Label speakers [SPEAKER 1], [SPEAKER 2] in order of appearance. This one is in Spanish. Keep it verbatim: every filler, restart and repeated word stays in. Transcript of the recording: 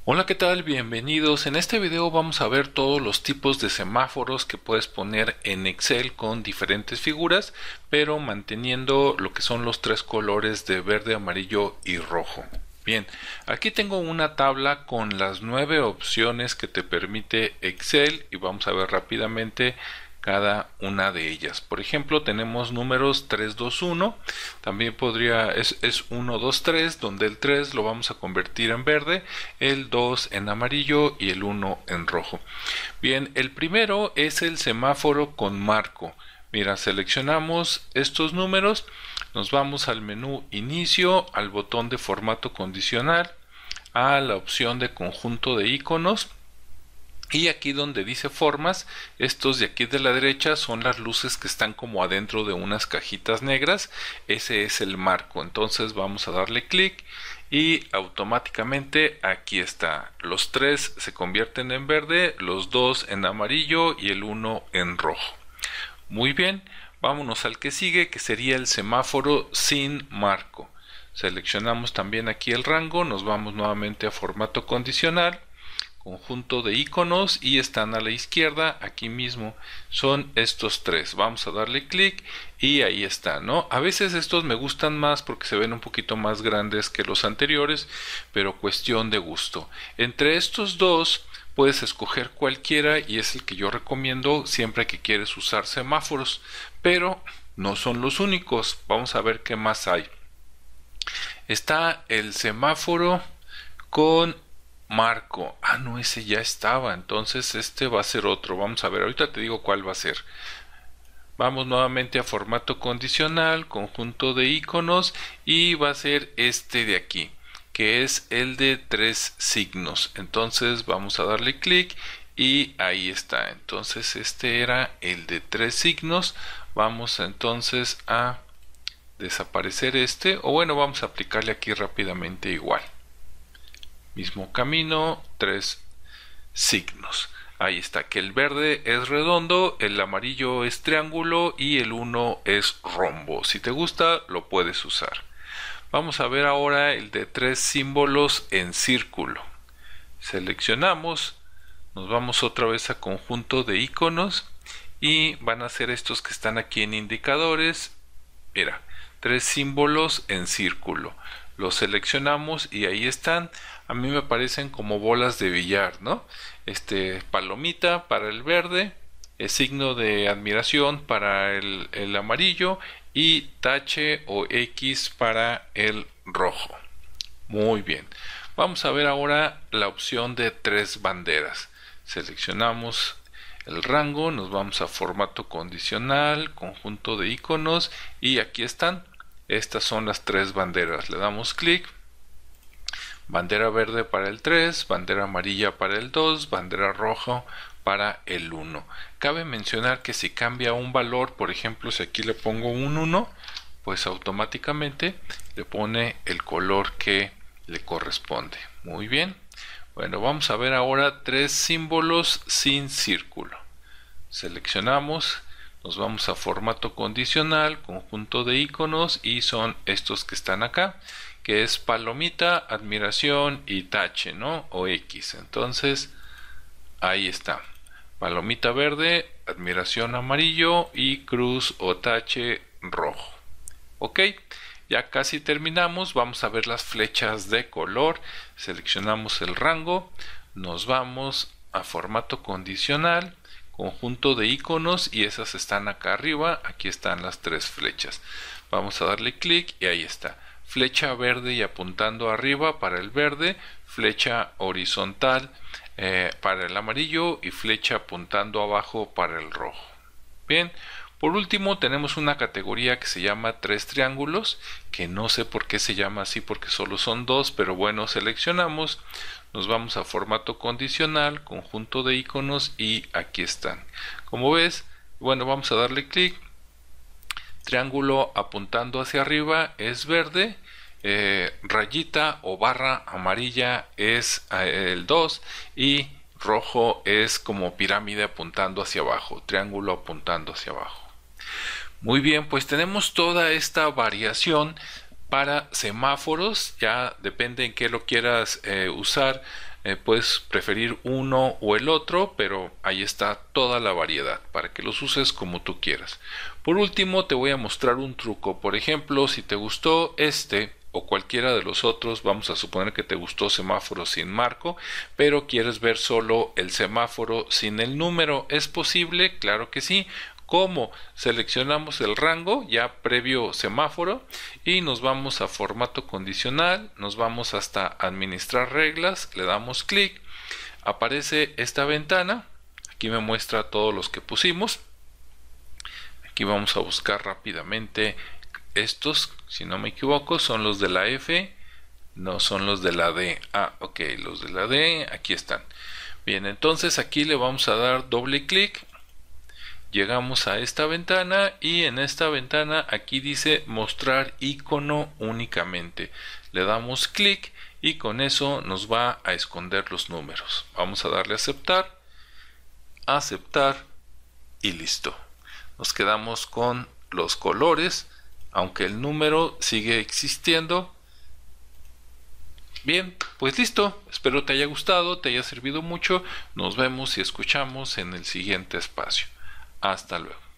[SPEAKER 1] Hola, ¿qué tal? Bienvenidos. En este video vamos a ver todos los tipos de semáforos que puedes poner en Excel con diferentes figuras, pero manteniendo lo que son los tres colores de verde, amarillo y rojo. Bien, aquí tengo una tabla con las nueve opciones que te permite Excel y vamos a ver rápidamente cada una de ellas. Por ejemplo, tenemos números tres, dos, uno. También podría, es, es uno, dos, tres, donde el tres lo vamos a convertir en verde, el dos en amarillo y el uno en rojo. Bien, el primero es el semáforo con marco. Mira, seleccionamos estos números, nos vamos al menú inicio, al botón de formato condicional, a la opción de conjunto de iconos. Y aquí donde dice formas, estos de aquí de la derecha son las luces que están como adentro de unas cajitas negras. Ese es el marco. Entonces vamos a darle clic y automáticamente aquí está. Los tres se convierten en verde, los dos en amarillo y el uno en rojo. Muy bien, vámonos al que sigue, que sería el semáforo sin marco. Seleccionamos también aquí el rango, nos vamos nuevamente a formato condicional, conjunto de iconos y están a la izquierda, aquí mismo son estos tres. Vamos a darle clic y ahí está, ¿no? A veces estos me gustan más porque se ven un poquito más grandes que los anteriores, pero cuestión de gusto. Entre estos dos puedes escoger cualquiera y es el que yo recomiendo siempre que quieres usar semáforos, pero no son los únicos. Vamos a ver qué más hay. Está el semáforo con marco. Ah, no, ese ya estaba. Entonces este va a ser otro. Vamos a ver, ahorita te digo cuál va a ser. Vamos nuevamente a formato condicional, conjunto de iconos y va a ser este de aquí, que es el de tres signos. Entonces vamos a darle clic y ahí está. Entonces este era el de tres signos. Vamos entonces a desaparecer este, o bueno, vamos a aplicarle aquí rápidamente igual. Mismo camino, tres signos. Ahí está, que el verde es redondo, el amarillo es triángulo y el uno es rombo. Si te gusta, lo puedes usar. Vamos a ver ahora el de tres símbolos en círculo. Seleccionamos, nos vamos otra vez a conjunto de iconos y van a ser estos que están aquí en indicadores. Mira, tres símbolos en círculo. Los seleccionamos y ahí están. A mí me parecen como bolas de billar, ¿no? Este, palomita para el verde, el signo de admiración para el, el amarillo y tache o X para el rojo. Muy bien. Vamos a ver ahora la opción de tres banderas. Seleccionamos el rango, nos vamos a formato condicional, conjunto de iconos y aquí están. Estas son las tres banderas. Le damos clic. Bandera verde para el tres, bandera amarilla para el dos, bandera roja para el uno. Cabe mencionar que si cambia un valor, por ejemplo, si aquí le pongo un uno, pues automáticamente le pone el color que le corresponde. Muy bien. Bueno, vamos a ver ahora tres símbolos sin círculo. Seleccionamos, nos vamos a formato condicional, conjunto de iconos y son estos que están acá, que es palomita, admiración y tache, ¿no? O X. Entonces, ahí está. Palomita verde, admiración amarillo y cruz o tache rojo. Ok, ya casi terminamos. Vamos a ver las flechas de color. Seleccionamos el rango, nos vamos a formato condicional, conjunto de iconos y esas están acá arriba. Aquí están las tres flechas. Vamos a darle clic y ahí está. Flecha verde y apuntando arriba para el verde, flecha horizontal eh, para el amarillo y flecha apuntando abajo para el rojo. Bien, por último tenemos una categoría que se llama tres triángulos, que no sé por qué se llama así porque solo son dos, pero bueno, seleccionamos, nos vamos a formato condicional, conjunto de iconos y aquí están. Como ves, bueno, vamos a darle clic. Triángulo apuntando hacia arriba es verde, eh, rayita o barra amarilla es eh, el dos y rojo es como pirámide apuntando hacia abajo, triángulo apuntando hacia abajo. Muy bien, pues tenemos toda esta variación para semáforos, ya depende en qué lo quieras eh, usar. Eh, puedes preferir uno o el otro, pero ahí está toda la variedad para que los uses como tú quieras. Por último, te voy a mostrar un truco. Por ejemplo, si te gustó este o cualquiera de los otros, vamos a suponer que te gustó semáforo sin marco, pero quieres ver solo el semáforo sin el número. ¿Es posible? Claro que sí. ¿Cómo? Seleccionamos el rango ya previo semáforo y nos vamos a formato condicional, nos vamos hasta administrar reglas, le damos clic, aparece esta ventana, aquí me muestra todos los que pusimos. Aquí vamos a buscar rápidamente estos, si no me equivoco, son los de la F, no son los de la D. Ah, ok, los de la D, aquí están. Bien, entonces aquí le vamos a dar doble clic. Llegamos a esta ventana y en esta ventana aquí dice mostrar icono únicamente. Le damos clic y con eso nos va a esconder los números. Vamos a darle a aceptar, aceptar y listo. Nos quedamos con los colores, aunque el número sigue existiendo. Bien, pues listo. Espero te haya gustado, te haya servido mucho. Nos vemos y escuchamos en el siguiente espacio. Hasta luego.